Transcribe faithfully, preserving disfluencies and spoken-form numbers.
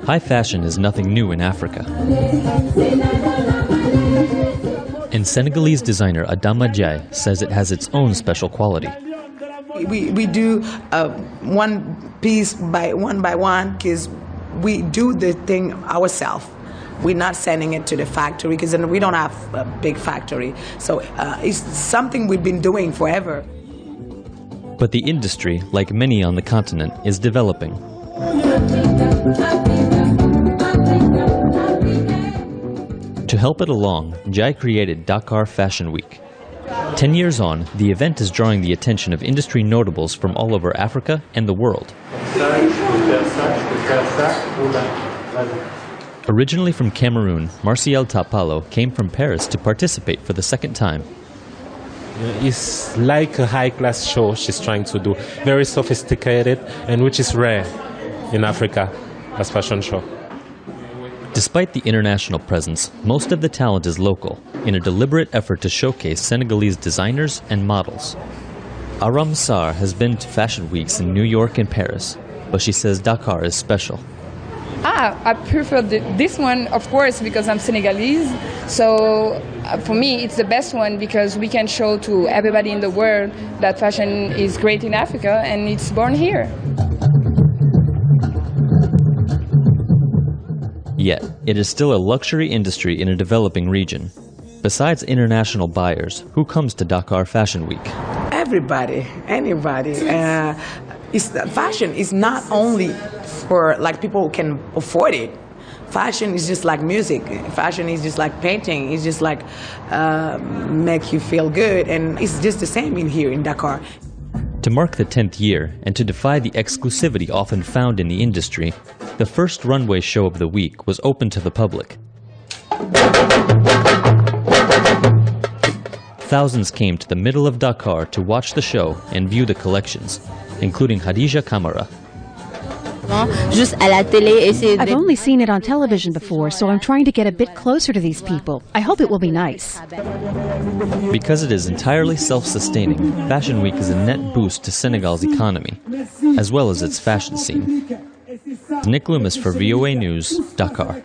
High fashion is nothing new in Africa. And Senegalese designer Adama Jai says it has its own special quality. We, we do uh, one piece by one by one because we do the thing ourselves. We're not sending it to the factory because we don't have a big factory. So uh, it's something we've been doing forever. But the industry, like many on the continent, is developing. To help it along, Jai created Dakar Fashion Week. Ten years on, the event is drawing the attention of industry notables from all over Africa and the world. Originally from Cameroon, Marciel Tapalo came from Paris to participate for the second time. It's like a high-class show she's trying to do, very sophisticated, and which is rare in Africa as fashion show. Despite the international presence, most of the talent is local, in a deliberate effort to showcase Senegalese designers and models. Aram Sarr has been to fashion weeks in New York and Paris, but she says Dakar is special. Ah, I prefer the, this one, of course, because I'm Senegalese. So uh, for me, it's the best one because we can show to everybody in the world that fashion is great in Africa and it's born here. Yet, it is still a luxury industry in a developing region. Besides international buyers, who comes to Dakar Fashion Week? Everybody, anybody. Uh, it's, fashion is not only for like people who can afford it. Fashion is just like music. Fashion is just like painting. It's just like uh, make you feel good, and it's just the same in here in Dakar. To mark the tenth year, and to defy the exclusivity often found in the industry, the first runway show of the week was open to the public. Thousands came to the middle of Dakar to watch the show and view the collections, including Khadija Kamara. I've only seen it on television before, so I'm trying to get a bit closer to these people. I hope it will be nice. Because it is entirely self-sustaining, Fashion Week is a net boost to Senegal's economy, as well as its fashion scene. Nick Loomis for V O A News, Dakar.